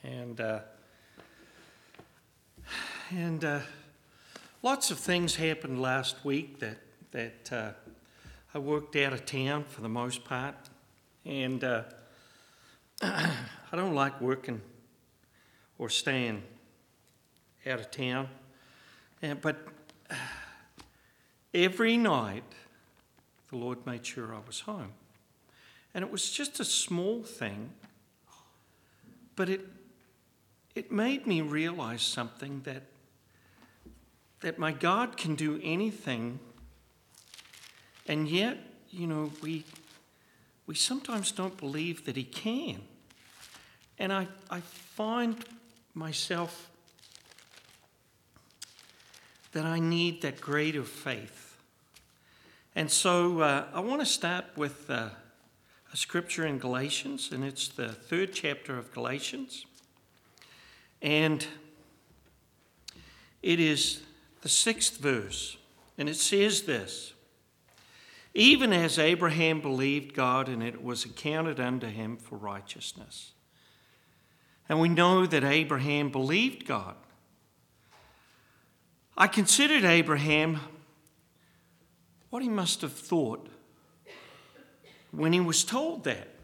And lots of things happened last week that I worked out of town for the most part. And I don't like working or staying out of town. But every night, the Lord made sure I was home. And it was just a small thing, but it made me realize something, that my God can do anything, and yet, we sometimes don't believe that he can. And I find myself that I need that greater faith. And so I want to start with a scripture in Galatians, and it's the 3rd chapter of Galatians. And it is the 6th verse, and it says this: "Even as Abraham believed God, and it was accounted unto him for righteousness." And we know that Abraham believed God. I considered Abraham, what he must have thought when he was told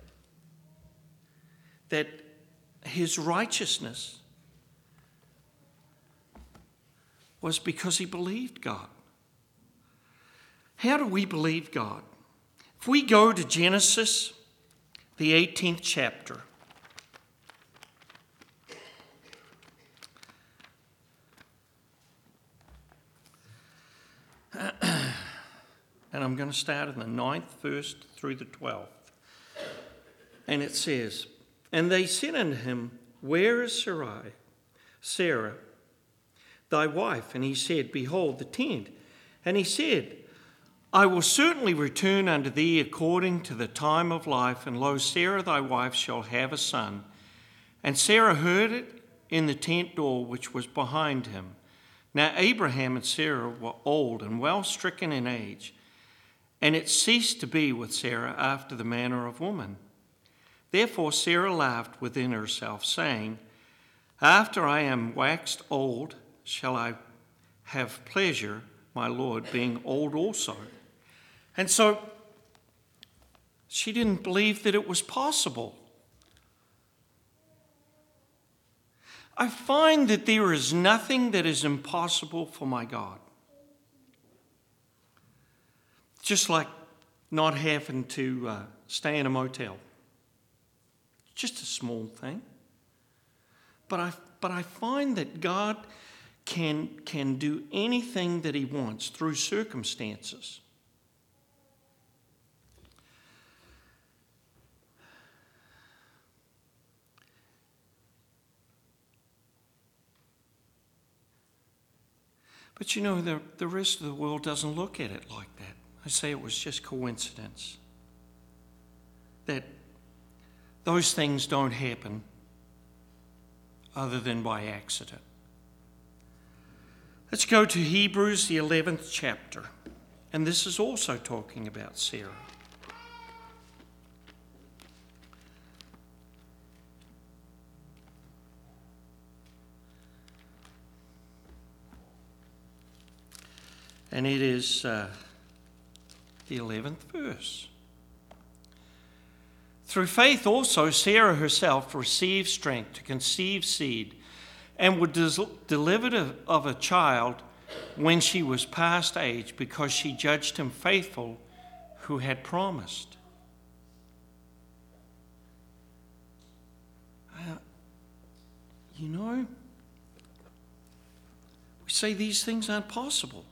that his righteousness was because he believed God. How do we believe God? If we go to Genesis, the 18th chapter, and I'm going to start in the 9th verse through the 12th. And it says, "And they said unto him, Where is Sarah, thy wife? And he said, Behold, the tent. And he said, I will certainly return unto thee according to the time of life, and lo, Sarah thy wife shall have a son. And Sarah heard it in the tent door which was behind him. Now Abraham and Sarah were old and well stricken in age, and it ceased to be with Sarah after the manner of woman. Therefore Sarah laughed within herself, saying, After I am waxed old, shall I have pleasure, my Lord, being old also?" And so she didn't believe that it was possible. I find that there is nothing that is impossible for my God. Just like not having to stay in a motel. Just a small thing. But I find that God can do anything that he wants through circumstances. But the rest of the world doesn't look at it like that. I say it was just coincidence. That those things don't happen other than by accident. Let's go to Hebrews, the 11th chapter. And this is also talking about Sarah. And it is the 11th verse. "Through faith also Sarah herself received strength to conceive seed, and was delivered of a child when she was past age, because she judged him faithful who had promised." We say these things aren't possible.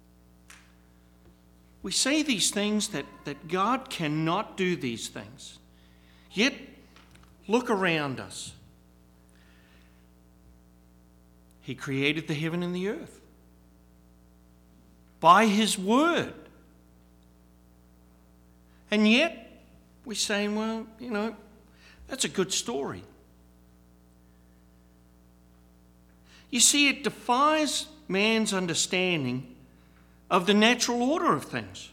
We say these things that God cannot do these things. Yet, look around us. He created the heaven and the earth by his word. And yet, we're saying, well, that's a good story. You see, it defies man's understanding of the natural order of things.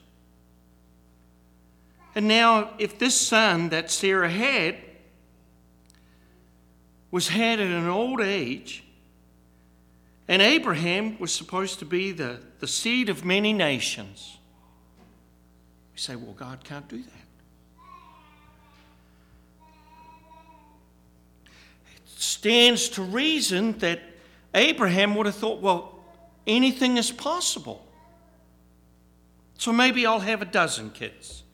And now, if this son that Sarah had was had at an old age, and Abraham was supposed to be the seed of many nations. We say, well, God can't do that. It stands to reason that Abraham would have thought, well, anything is possible. So maybe I'll have a dozen kids.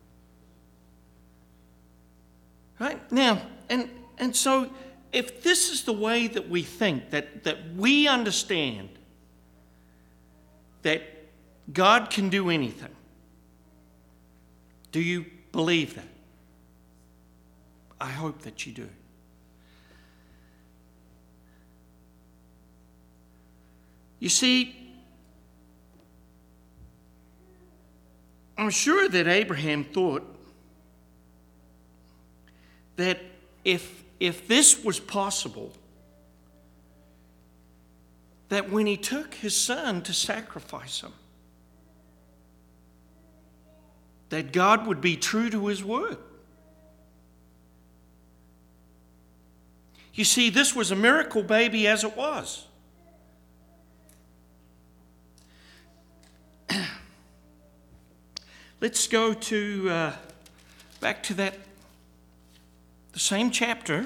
Right? Now, and so if this is the way that we think, that we understand that God can do anything, do you believe that? I hope that you do. You see, I'm sure that Abraham thought that if this was possible, that when he took his son to sacrifice him, that God would be true to his word. You see, this was a miracle baby as it was. Let's go to back to the same chapter,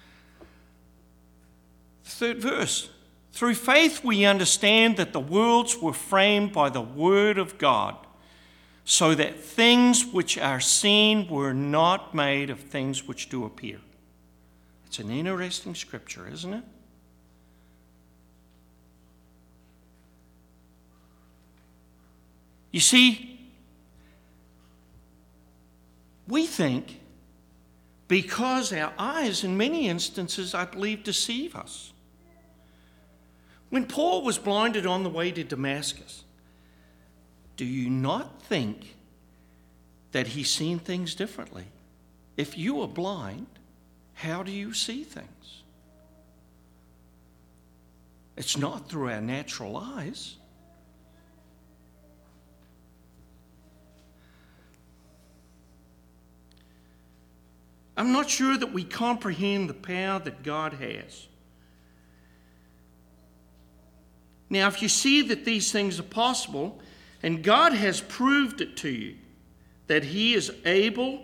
the 3rd verse. Through faith we understand that the worlds were framed by the word of God, so that things which are seen were not made of things which do appear. It's an interesting scripture, isn't it? You see, we think because our eyes, in many instances, I believe, deceive us. When Paul was blinded on the way to Damascus, do you not think that he's seen things differently? If you are blind, how do you see things? It's not through our natural eyes. I'm not sure that we comprehend the power that God has. Now, if you see that these things are possible, and God has proved it to you, that He is able,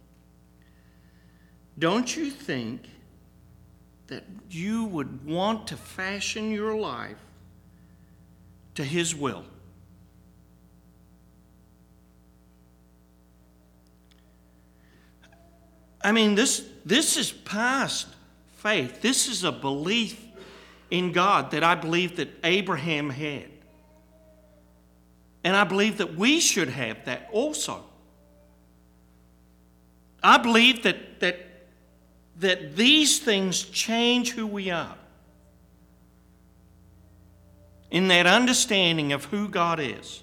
don't you think that you would want to fashion your life to His will? I mean, this is past faith. This is a belief in God that I believe that Abraham had. And I believe that we should have that also. I believe that these things change who we are. In that understanding of who God is.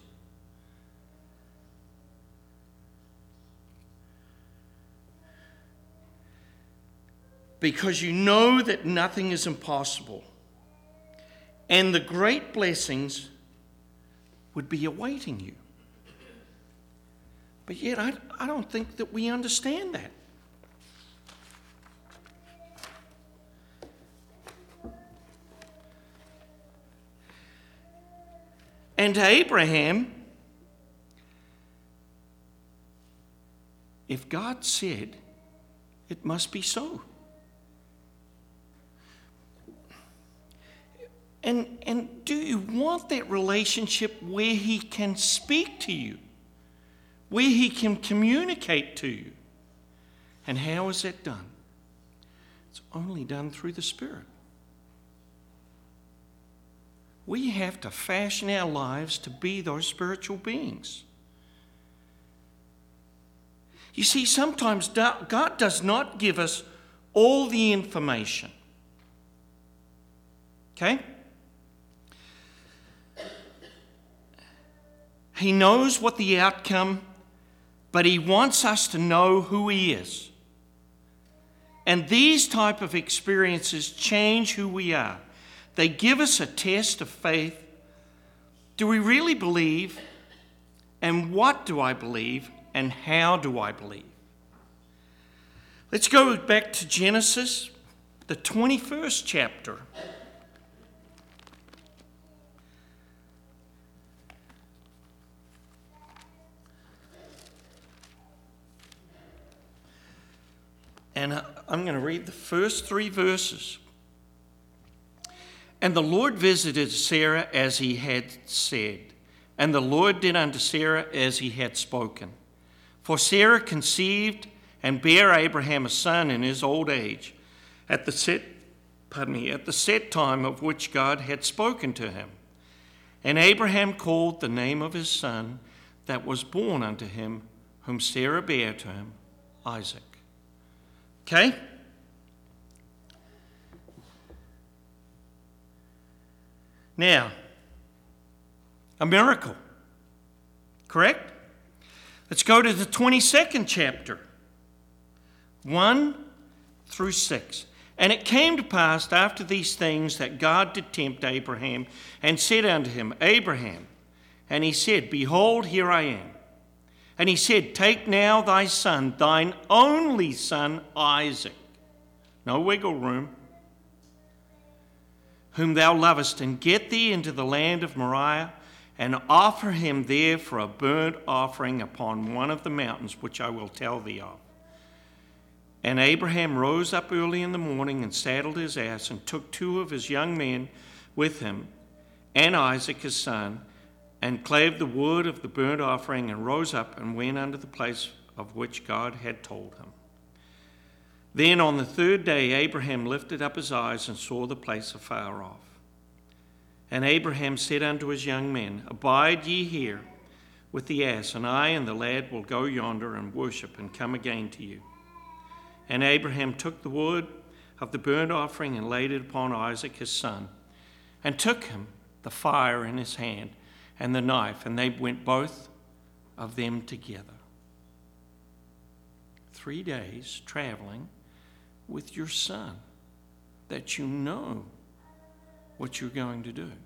Because you know that nothing is impossible. And the great blessings would be awaiting you. But yet I don't think that we understand that. And to Abraham, if God said, it must be so. And do you want that relationship where He can speak to you? Where He can communicate to you? And how is that done? It's only done through the Spirit. We have to fashion our lives to be those spiritual beings. You see, sometimes God does not give us all the information. Okay? He knows what the outcome, but He wants us to know who He is. And these type of experiences change who we are. They give us a test of faith. Do we really believe? And what do I believe? And how do I believe? Let's go back to Genesis the 21st chapter. And I'm going to read the first 3 verses. And the Lord visited Sarah as he had said, and the Lord did unto Sarah as he had spoken. For Sarah conceived and bare Abraham a son in his old age, at the set time of which God had spoken to him. And Abraham called the name of his son that was born unto him, whom Sarah bare to him, Isaac. Okay? Now, a miracle, correct? Let's go to the 22nd chapter, 1 through 6. And it came to pass after these things that God did tempt Abraham, and said unto him, Abraham. And he said, Behold, here I am. And he said, Take now thy son, thine only son Isaac, no wiggle room, whom thou lovest, and get thee into the land of Moriah, and offer him there for a burnt offering upon one of the mountains which I will tell thee of. And Abraham rose up early in the morning, and saddled his ass, and took 2 of his young men with him, and Isaac his son, and clave the wood of the burnt offering, and rose up and went unto the place of which God had told him. Then on the 3rd day Abraham lifted up his eyes and saw the place afar off. And Abraham said unto his young men, Abide ye here with the ass, and I and the lad will go yonder and worship, and come again to you. And Abraham took the wood of the burnt offering and laid it upon Isaac his son, and took him the fire in his hand and the knife, and they went both of them together. 3 days traveling with your son, that you know what you're going to do.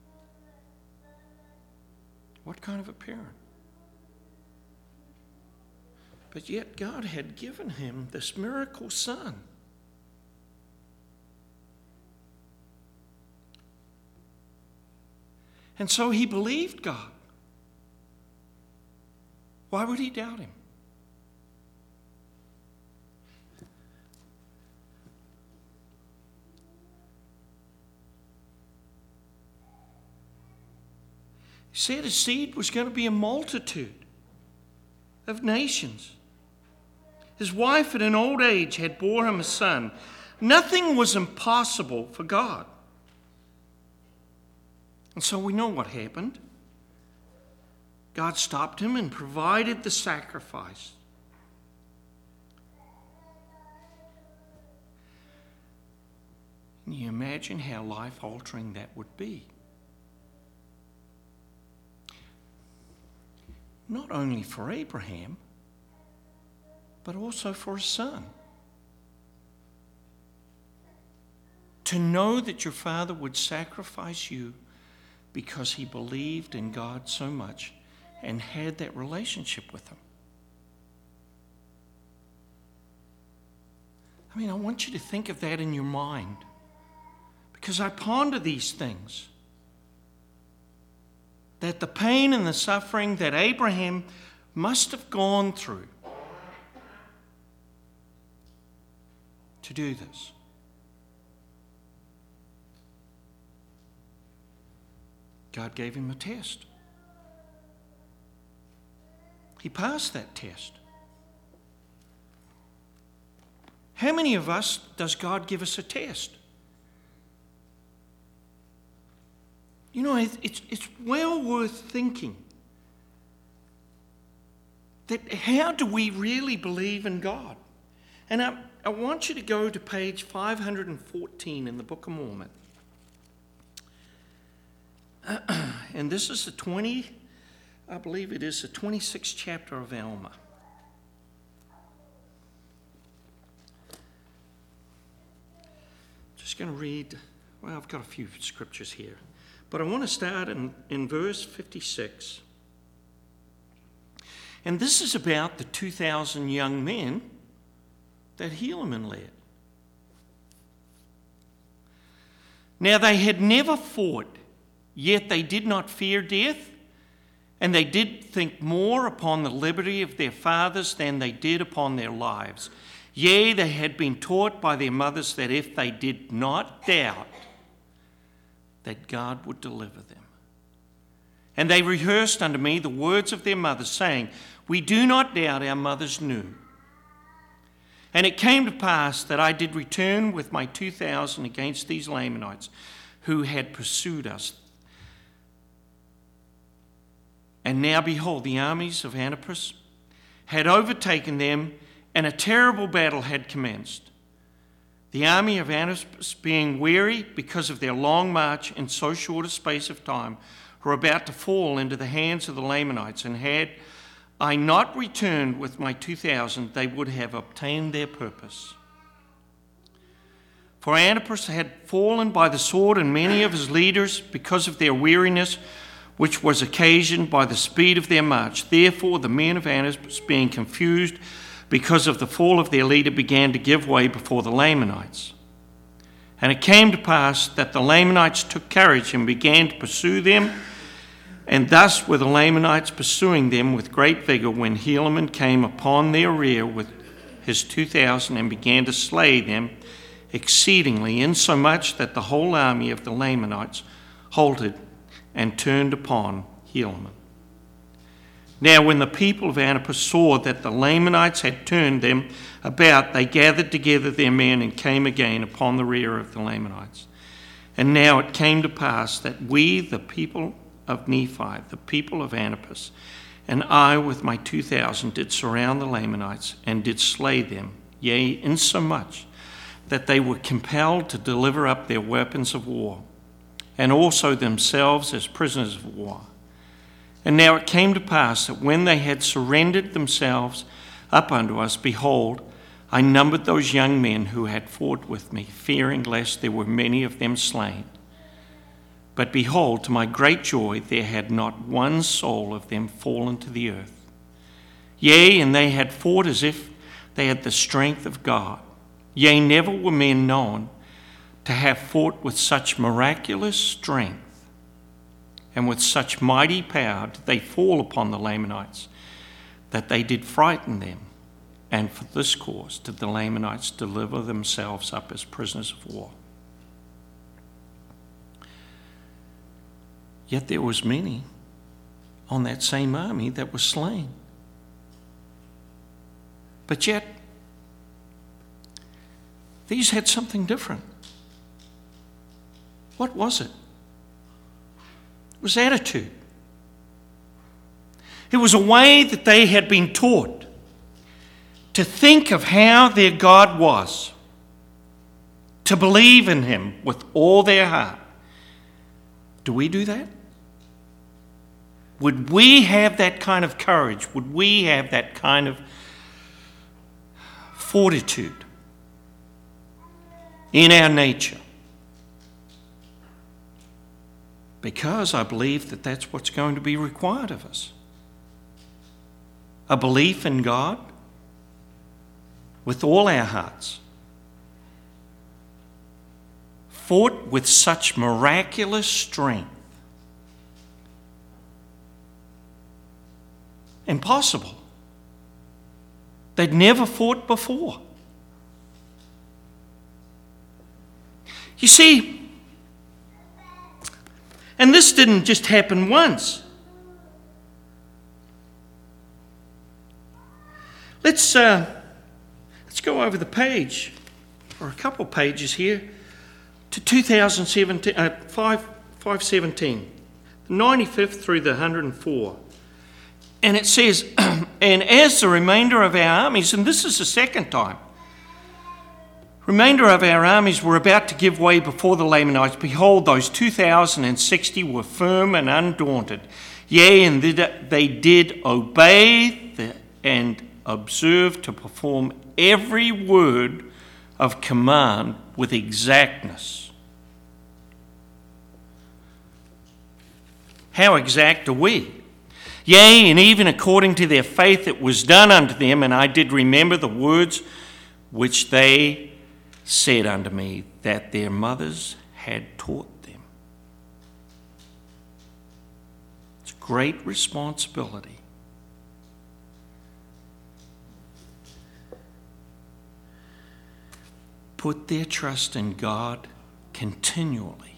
What kind of a parent? But yet God had given him this miracle son. And so he believed God. Why would he doubt him? He said his seed was going to be a multitude of nations. His wife at an old age had bore him a son. Nothing was impossible for God. And so we know what happened. God stopped him and provided the sacrifice. Can you imagine how life-altering that would be? Not only for Abraham, but also for his son. To know that your father would sacrifice you because he believed in God so much and had that relationship with him. I mean, I want you to think of that in your mind, because I ponder these things. That the pain and the suffering that Abraham must have gone through to do this. God gave him a test. He passed that test. How many of us does God give us a test? You know, it's well worth thinking that how do we really believe in God? And I want you to go to page 514 in the Book of Mormon. And this is I believe it is the 26th chapter of Alma. Just going to read, well, I've got a few scriptures here. But I want to start in verse 56. And this is about the 2,000 young men that Helaman led. Now they had never fought, yet they did not fear death, and they did think more upon the liberty of their fathers than they did upon their lives. Yea, they had been taught by their mothers that if they did not doubt, that God would deliver them. And they rehearsed unto me the words of their mothers, saying, We do not doubt our mothers knew. And it came to pass that I did return with my 2,000 against these Lamanites who had pursued us. And now behold, the armies of Antipas had overtaken them, and a terrible battle had commenced. The army of Antipas, being weary because of their long march in so short a space of time, were about to fall into the hands of the Lamanites, and had I not returned with my 2,000, they would have obtained their purpose. For Antipas had fallen by the sword, and many of his leaders, because of their weariness, which was occasioned by the speed of their march. Therefore the men of Antipas, being confused because of the fall of their leader, began to give way before the Lamanites. And it came to pass that the Lamanites took courage and began to pursue them. And thus were the Lamanites pursuing them with great vigour, when Helaman came upon their rear with his 2,000 and began to slay them exceedingly, insomuch that the whole army of the Lamanites halted and turned upon Helaman. Now when the people of Antipas saw that the Lamanites had turned them about, they gathered together their men and came again upon the rear of the Lamanites. And now it came to pass that we, the people of Nephi, the people of Antipas, and I with my 2,000 did surround the Lamanites and did slay them, yea, insomuch that they were compelled to deliver up their weapons of war, and also themselves as prisoners of war. And now it came to pass that when they had surrendered themselves up unto us, behold, I numbered those young men who had fought with me, fearing lest there were many of them slain. But behold, to my great joy, there had not one soul of them fallen to the earth. Yea, and they had fought as if they had the strength of God. Yea, never were men known to have fought with such miraculous strength and with such mighty power did they fall upon the Lamanites, that they did frighten them. And for this cause did the Lamanites deliver themselves up as prisoners of war. Yet there was many on that same army that were slain. But yet, these had something different. What was it? It was attitude. It was a way that they had been taught to think of how their God was, to believe in him with all their heart. Do we do that? Would we have that kind of courage? Would we have that kind of fortitude in our nature? Because I believe that that's what's going to be required of us. A belief in God with all our hearts. Fought with such miraculous strength. Impossible. They'd never fought before. You see, and this didn't just happen once. Let's go over the page, or a couple pages here, to 2017, 517, the 95th through the 104. And it says, and as the remainder of our armies, and this is the second time, remainder of our armies were about to give way before the Lamanites, behold, those 2,060 were firm and undaunted. Yea, and they did obey and observe to perform every word of command with exactness. How exact are we? Yea, and even according to their faith it was done unto them, and I did remember the words which they said unto me, that their mothers had taught them. It's a great responsibility. Put their trust in God continually.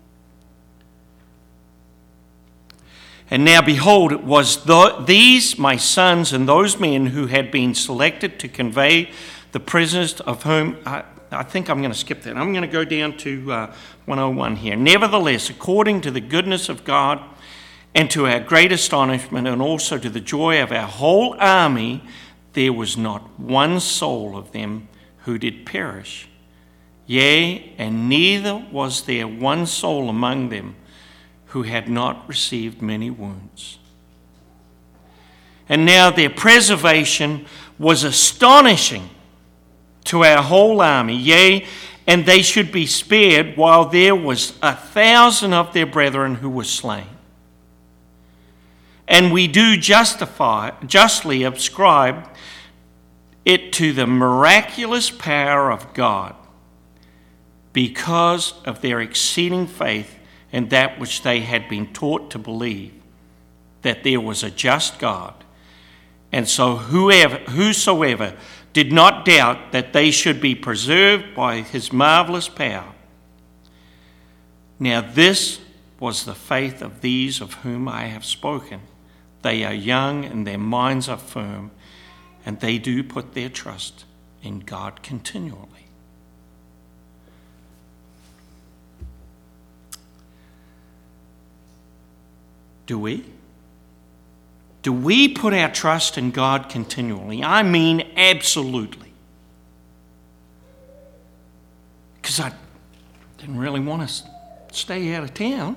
And now behold, it was these my sons and those men who had been selected to convey the prisoners, of whom I think I'm going to skip that. I'm going to go down to 101 here. Nevertheless, according to the goodness of God and to our great astonishment and also to the joy of our whole army, there was not one soul of them who did perish. Yea, and neither was there one soul among them who had not received many wounds. And now their preservation was astonishing to our whole army. Yea, and they should be spared, while there was 1,000 of their brethren who were slain. And we do justly ascribe it to the miraculous power of God, because of their exceeding faith and that which they had been taught to believe, that there was a just God. And so whosoever did not doubt that they should be preserved by his marvelous power. Now this was the faith of these of whom I have spoken. They are young and their minds are firm, and they do put their trust in God continually. Do we? Do we put our trust in God continually? I mean, absolutely. Because I didn't really want to stay out of town.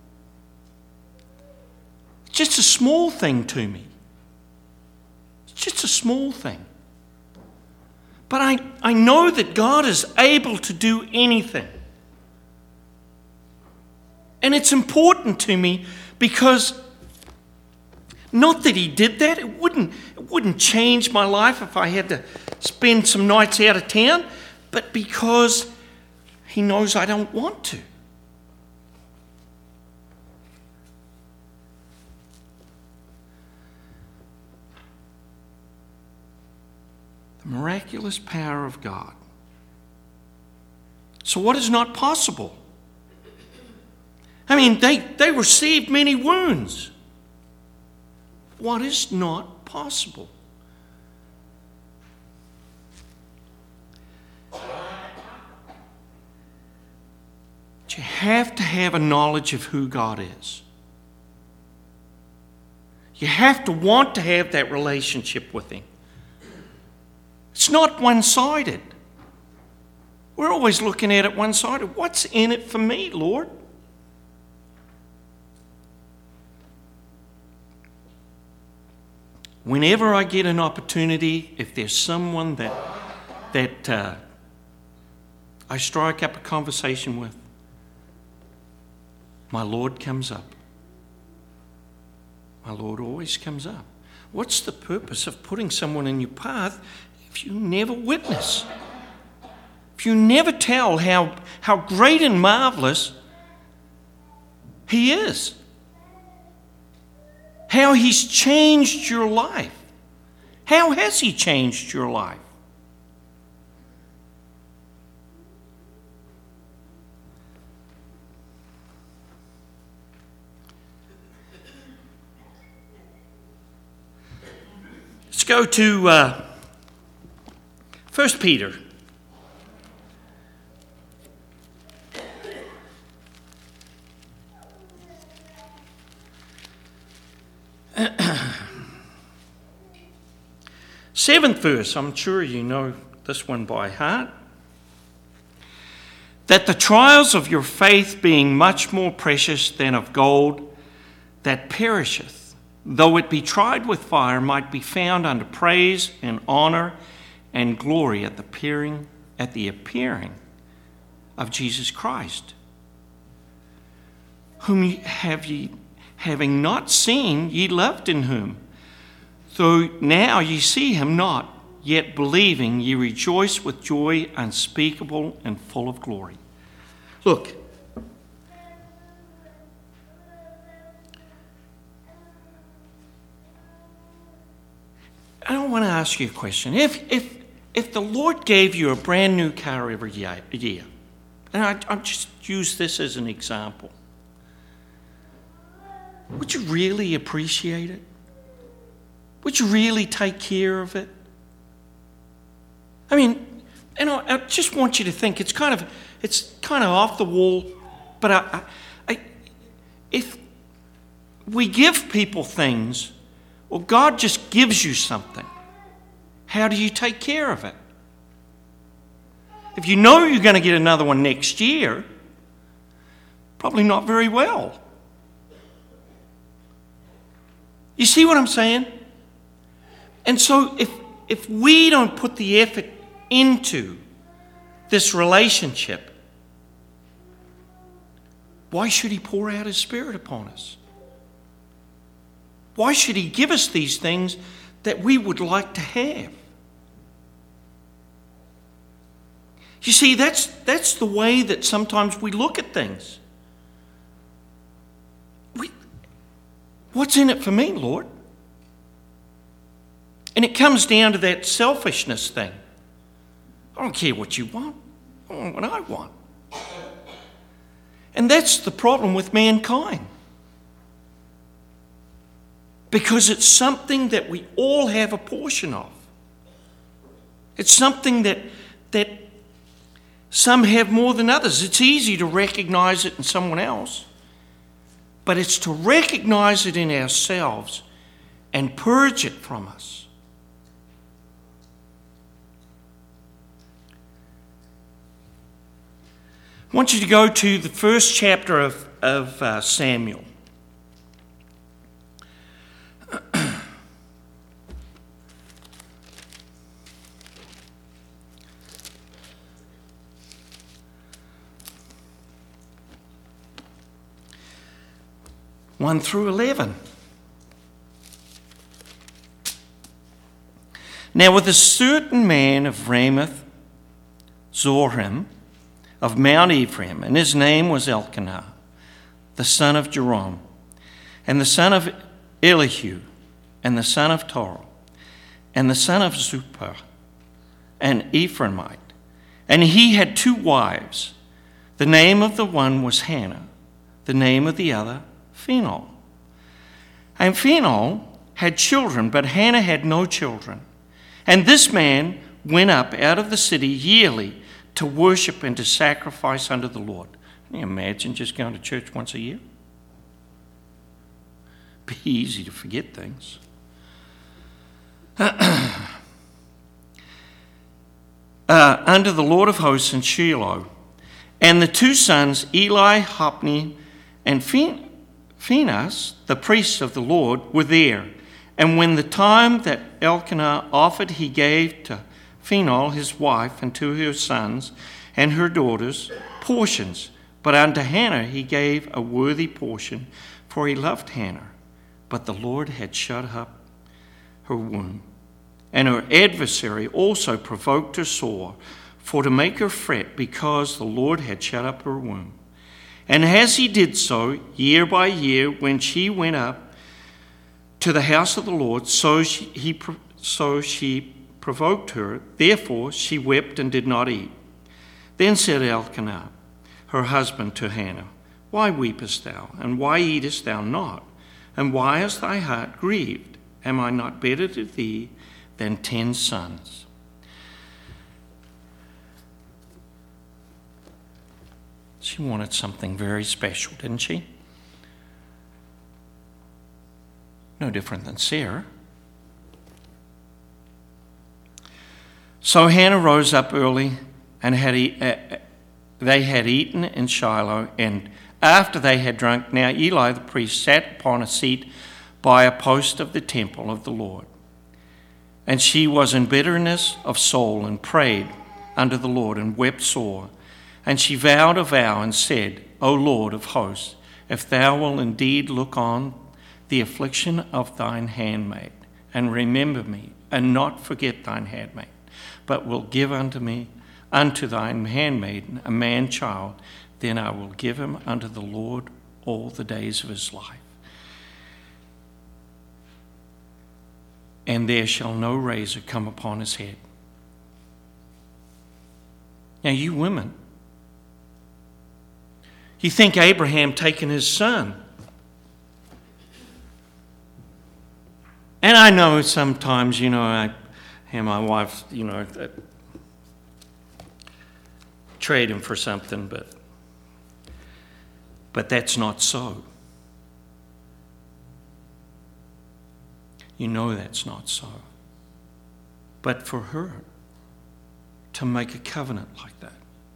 It's just a small thing to me. It's just a small thing. But I know that God is able to do anything. And it's important to me because not that he did that. It wouldn't change my life if I had to spend some nights out of town, but because he knows I don't want to. The miraculous power of God. So what is not possible? I mean, they received many wounds. What is not possible? You have to have a knowledge of who God is. You have to want to have that relationship with him. It's not one-sided. We're always looking at it one-sided. What's in it for me, Lord? Whenever I get an opportunity, if there's someone that I strike up a conversation with, my Lord comes up. My Lord always comes up. What's the purpose of putting someone in your path if you never witness? If you never tell how great and marvelous he is? How he's changed your life? How has he changed your life? Let's go to 1 Peter. Seventh verse, I'm sure you know this one by heart. That the trials of your faith, being much more precious than of gold that perisheth, though it be tried with fire, might be found unto praise and honour and glory at the appearing of Jesus Christ, whom having not seen, ye loved, in whom, though now ye see him not, yet believing ye rejoice with joy unspeakable and full of glory. Look, want to ask you a question. If the Lord gave you a brand new car every year, and I just use this as an example, would you really appreciate it? Would you really take care of it? I mean, and I just want you to think, it's kind of off the wall, but if we give people things, well, God just gives you something. How do you take care of it? If you know you're going to get another one next year, probably not very well. You see what I'm saying? And so if we don't put the effort into this relationship, why should he pour out his Spirit upon us? Why should he give us these things that we would like to have? You see, that's the way that sometimes we look at things. What's in it for me, Lord? And it comes down to that selfishness thing. I don't care what you want. I want what I want. And that's the problem with mankind. Because it's something that we all have a portion of. It's something that some have more than others. It's easy to recognize it in someone else. But it's to recognize it in ourselves and purge it from us. I want you to go to the first chapter of Samuel. One through 11. Now with a certain man of Ramoth Zorim, of Mount Ephraim, and his name was Elkanah, the son of Jerome, and the son of Elihu, and the son of Torah, and the son of Zuppah, an Ephraimite. And he had 2 wives. The name of the one was Hannah, the name of the other Phinehal. And Phinehal had children, but Hannah had no children. And this man went up out of the city yearly to worship and to sacrifice unto the Lord. Can you imagine just going to church once a year? Be easy to forget things. Unto the Lord of hosts in Shiloh. And the 2 sons, Eli, Hophni, and Phinehas, the priests of the Lord, were there. And when the time that Elkanah offered, he gave to Phinehal his wife and to her sons and her daughters portions. But unto Hannah he gave a worthy portion, for he loved Hannah. But the Lord had shut up her womb. And her adversary also provoked her sore, for to make her fret, because the Lord had shut up her womb. And as he did so, year by year, when she went up to the house of the Lord, so she provoked her. Therefore she wept and did not eat. Then said Elkanah, her husband, to Hannah, Why weepest thou, and why eatest thou not? And why is thy heart grieved? Am I not better to thee than 10 sons? She wanted something very special, didn't she? No different than Sarah. So Hannah rose up early, and they had eaten in Shiloh, and after they had drunk, now Eli the priest sat upon a seat by a post of the temple of the Lord. And she was in bitterness of soul, and prayed unto the Lord, and wept sore. And she vowed a vow, and said, O Lord of hosts, if thou wilt indeed look on the affliction of thine handmaid, and remember me, and not forget thine handmaid, but will give unto thine handmaiden a man child, then I will give him unto the Lord all the days of his life. and there shall no razor come upon his head. Now, you women, you think Abraham taking his son. And I know sometimes, I and my wife, trade him for something, but that's not so. You know that's not so. But for her to make a covenant like that,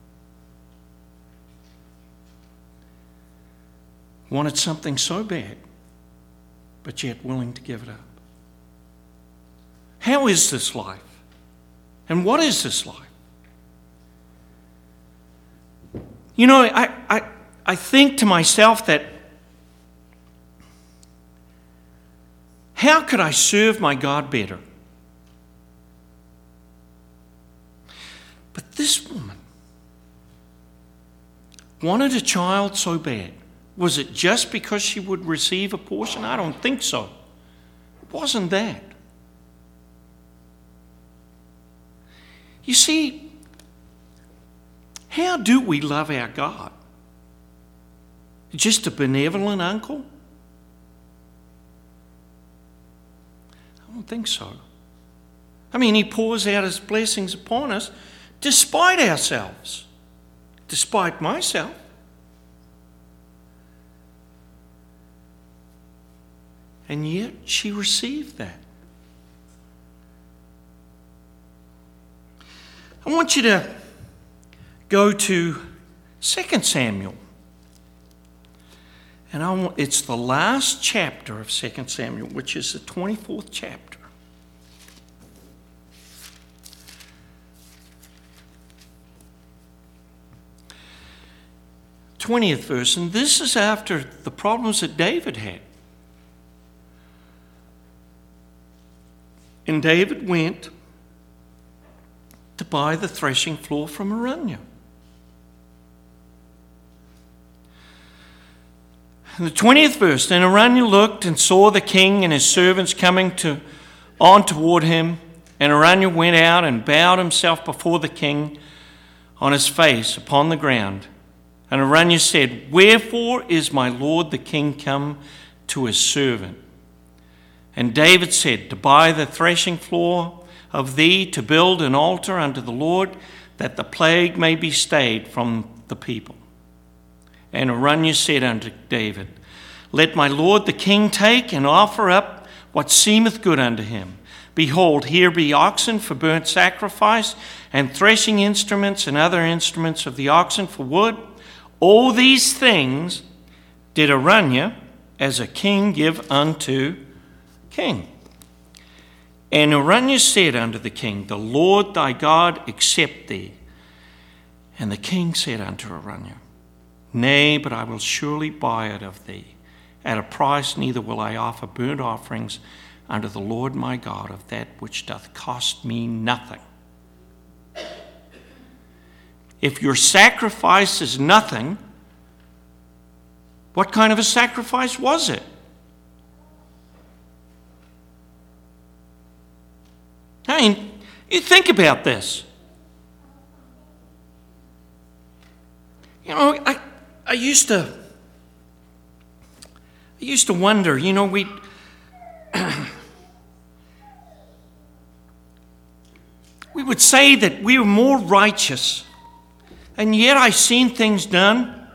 wanted something so bad, but yet willing to give it up. How is this life? And what is this life? I think to myself that how could I serve my God better? But this woman wanted a child so bad. Was it just because she would receive a portion? I don't think so. It wasn't that. You see, how do we love our God? Just a benevolent uncle? I don't think so. I mean, he pours out his blessings upon us despite ourselves, despite myself. And yet she received that. I want you to go to 2 Samuel. And it's the last chapter of 2 Samuel, which is the 24th chapter. 20th verse, and this is after the problems that David had. And David went to buy the threshing floor from Araunah. The 20th verse, then Araunah looked and saw the king and his servants coming on toward him, and Araunah went out and bowed himself before the king on his face upon the ground. And Araunah said, "Wherefore is my lord the king come to his servant?" And David said, "To buy the threshing floor of thee, to build an altar unto the Lord, that the plague may be stayed from the people." And Araunah said unto David, "Let my lord the king take and offer up what seemeth good unto him. Behold, here be oxen for burnt sacrifice, and threshing instruments and other instruments of the oxen for wood. All these things did Araunah as a king give unto king." And Araunah said unto the king, "The Lord thy God accept thee." And the king said unto Araunah, "Nay, but I will surely buy it of thee at a price, neither will I offer burnt offerings unto the Lord my God of that which doth cost me nothing." If your sacrifice is nothing, what kind of a sacrifice was it? I mean, you think about this. I used to wonder, we would say that we were more righteous, and yet I've seen things done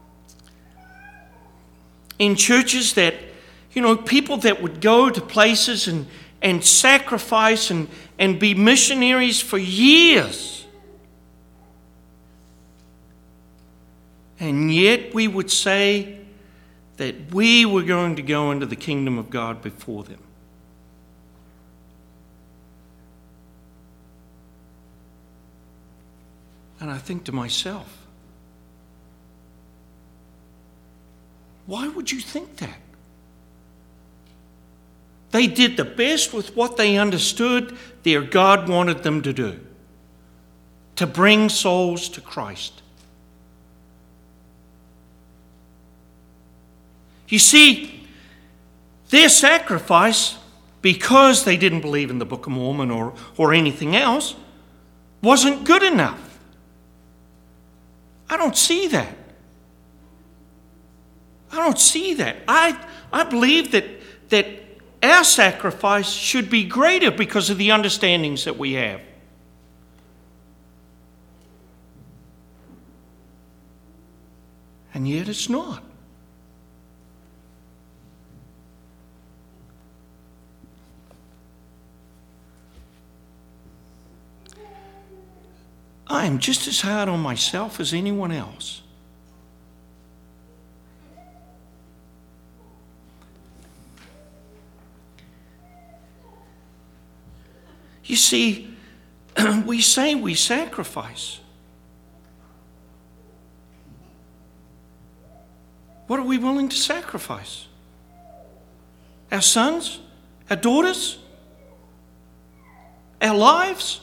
in churches that, people that would go to places and sacrifice and be missionaries for years. And yet we would say that we were going to go into the kingdom of God before them. And I think to myself, why would you think that? They did the best with what they understood their God wanted them to do, to bring souls to Christ. You see, their sacrifice because they didn't believe in the Book of Mormon or anything else, wasn't good enough. I don't see that. I don't see that. I believe that our sacrifice should be greater because of the understandings that we have. And yet it's not. I am just as hard on myself as anyone else. You see, we say we sacrifice. What are we willing to sacrifice? Our sons? Our daughters? Our lives?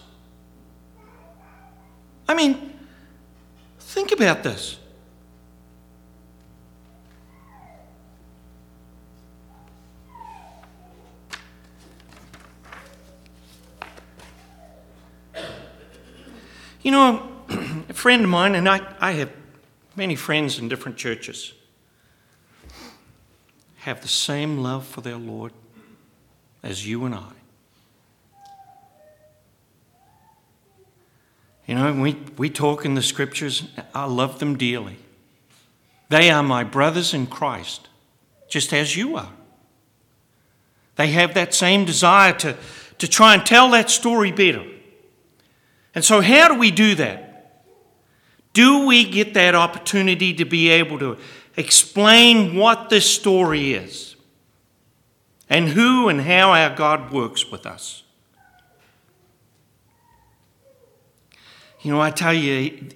I mean, think about this. You know, a friend of mine, and I have many friends in different churches, have the same love for their Lord as you and I. You know, we talk in the scriptures, I love them dearly. They are my brothers in Christ, just as you are. They have that same desire to try and tell that story better. And so how do we do that? Do we get that opportunity to be able to explain what this story is and who and how our God works with us? You know, I tell you,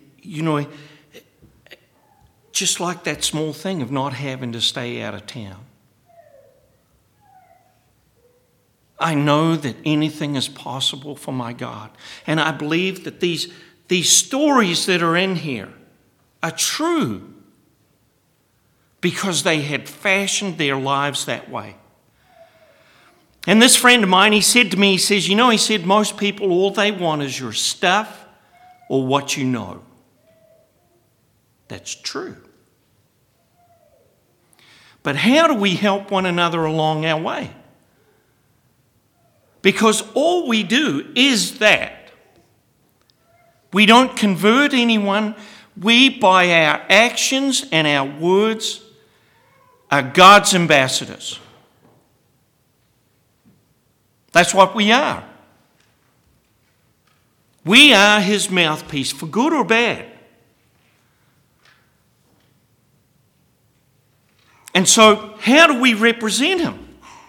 just like that small thing of not having to stay out of town. I know that anything is possible for my God. And I believe that these stories that are in here are true because they had fashioned their lives that way. And this friend of mine, he said to me, he said, most people, all they want is your stuff or what you know. That's true. But how do we help one another along our way? Because all we do is that. We don't convert anyone. We, by our actions and our words, are God's ambassadors. That's what we are. We are his mouthpiece, for good or bad. And so, how do we represent him?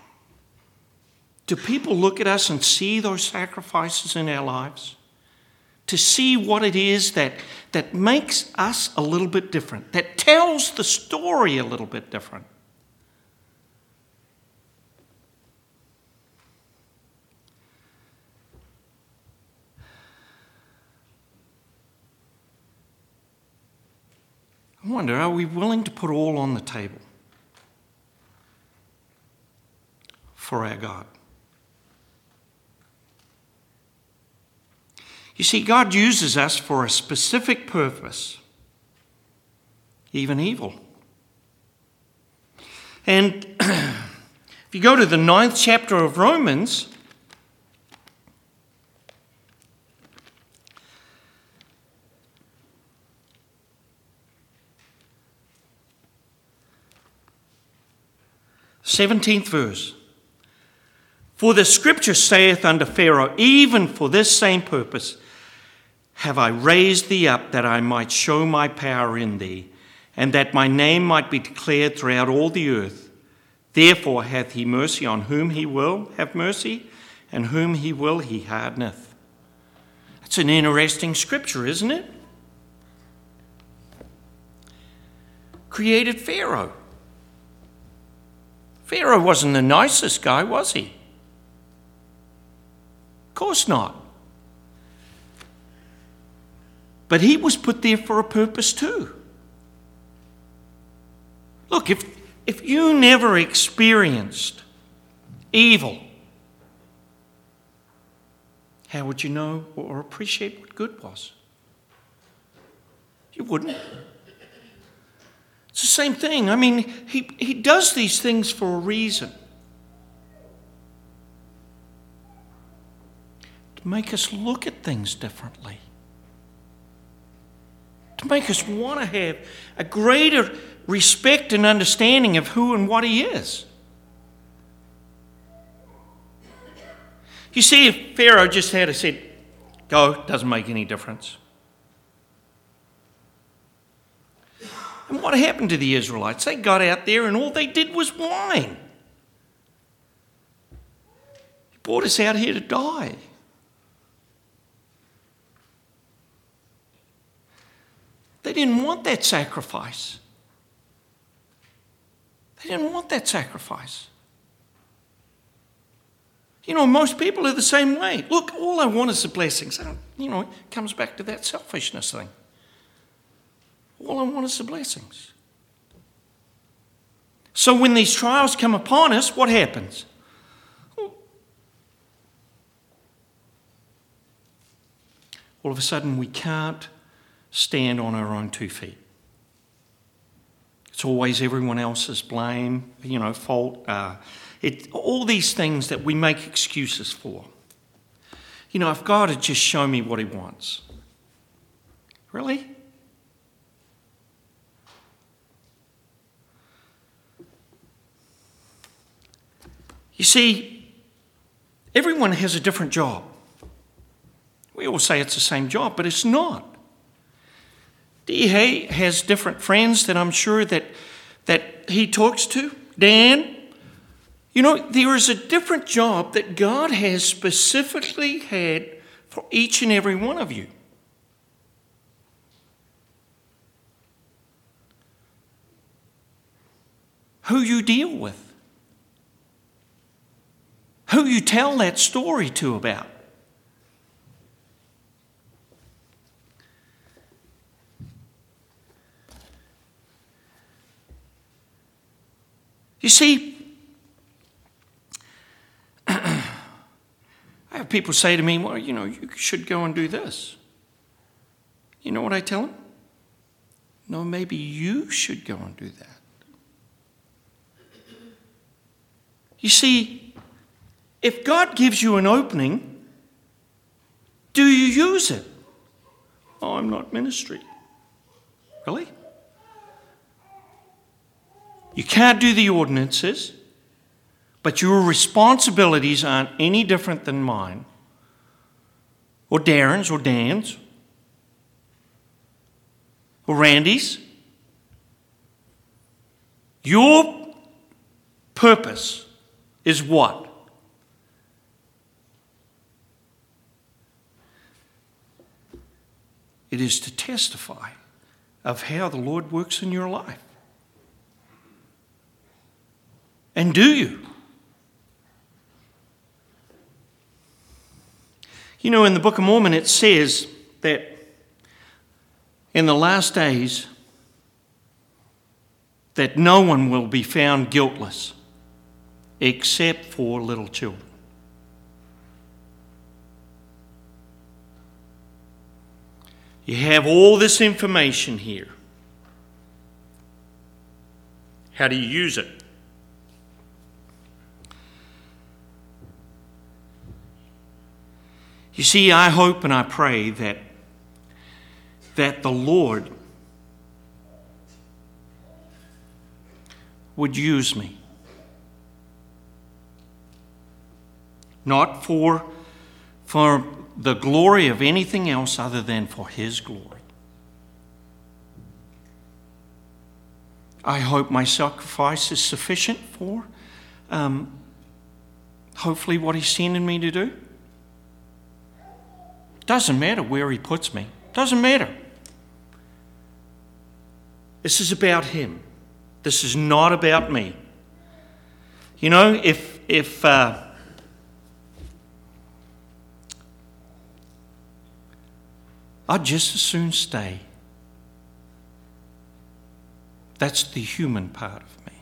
Do people look at us and see those sacrifices in our lives? To see what it is that makes us a little bit different, that tells the story a little bit different? I wonder, are we willing to put all on the table for our God? You see, God uses us for a specific purpose, even evil. And if you go to the 9th chapter of Romans, th verse. For the scripture saith unto Pharaoh, even for this same purpose have I raised thee up, that I might show my power in thee, and that my name might be declared throughout all the earth. Therefore hath he mercy on whom he will have mercy, and whom he will he hardeneth. That's an interesting scripture, isn't it? Created Pharaoh. Pharaoh wasn't the nicest guy, was he? Of course not. But he was put there for a purpose too. Look, if you never experienced evil how would you know or appreciate what good was? You wouldn't. It's the same thing. I mean, he does these things for a reason. To make us look at things differently. To make us want to have a greater respect and understanding of who and what he is. You see, if Pharaoh just had said, go, doesn't make any difference. And what happened to the Israelites? They got out there and all they did was whine. He brought us out here to die. They didn't want that sacrifice. They didn't want that sacrifice. You know, most people are the same way. Look, all I want is the blessings. You know, it comes back to that selfishness thing. All I want is the blessings. So when these trials come upon us, what happens? All of a sudden we can't stand on our own 2 feet. It's always everyone else's blame, fault. All these things that we make excuses for. You know, if God had just shown me what he wants. Really? You see, everyone has a different job. We all say it's the same job, but it's not. D.A. has different friends that I'm sure that he talks to. Dan. You know, there is a different job that God has specifically had for each and every one of you. Who you deal with. Who you tell that story to about. You see, I have people say to me, well, you should go and do this. You know what I tell them? No, maybe you should go and do that. You see, if God gives you an opening, do you use it? Oh, I'm not ministry. Really? You can't do the ordinances, but your responsibilities aren't any different than mine, or Darren's, or Dan's, or Randy's. Your purpose is what? It is to testify of how the Lord works in your life. And do you? You know, in the Book of Mormon it says that in the last days that no one will be found guiltless except for little children. You have all this information here. How do you use it? You see, I hope and I pray that the Lord would use me. Not for the glory of anything else other than for his glory. I hope my sacrifice is sufficient for hopefully what he's sending me to do. Doesn't matter where he puts me. Doesn't matter. This is about him. This is not about me. You know, if I'd just as soon stay. That's the human part of me.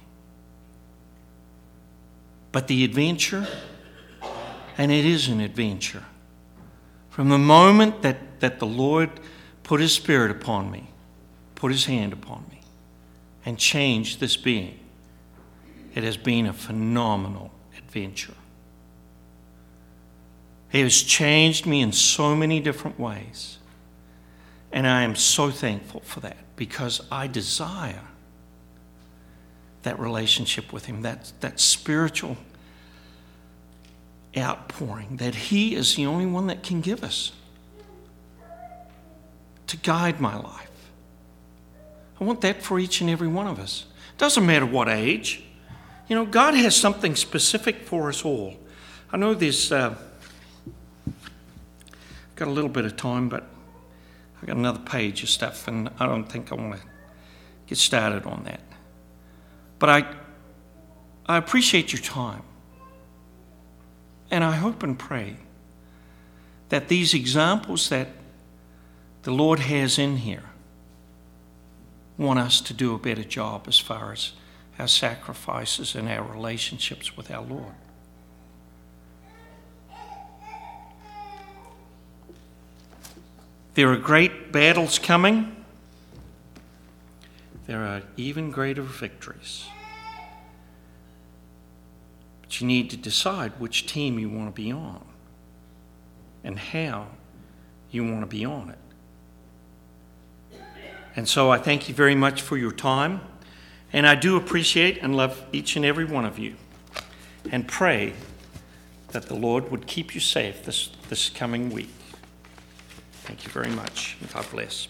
But the adventure, and it is an adventure, From the moment that the Lord put his Spirit upon me, put his hand upon me, and changed this being, it has been a phenomenal adventure. He has changed me in so many different ways. And I am so thankful for that, because I desire that relationship with him, that spiritual outpouring that he is the only one that can give us to guide my life. I want that for each and every one of us. Doesn't matter what age. You know, God has something specific for us all. I know there's... I've got a little bit of time, but I've got another page of stuff, and I don't think I want to get started on that. But I appreciate your time. And I hope and pray that these examples that the Lord has in here want us to do a better job as far as our sacrifices and our relationships with our Lord. There are great battles coming. There are even greater victories. But you need to decide which team you want to be on and how you want to be on it. And so I thank you very much for your time. And I do appreciate and love each and every one of you. And pray that the Lord would keep you safe this coming week. Thank you very much. God bless.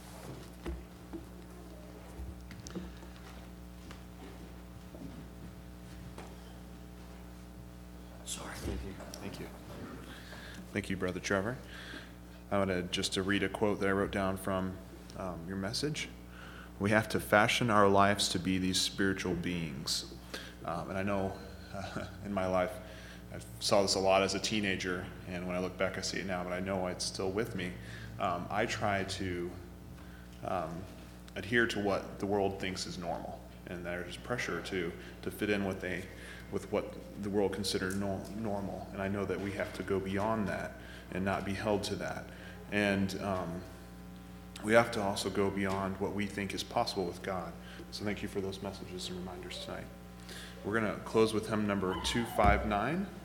Sorry. Thank you. Thank you, Brother Trevor. I want to read a quote that I wrote down from your message. We have to fashion our lives to be these spiritual beings. And I know in my life, I saw this a lot as a teenager, and when I look back, I see it now, but I know it's still with me. I try to adhere to what the world thinks is normal, and there's pressure to fit in with what the world considers normal. And I know that we have to go beyond that and not be held to that. And we have to also go beyond what we think is possible with God. So thank you for those messages and reminders tonight. We're going to close with hymn number 259.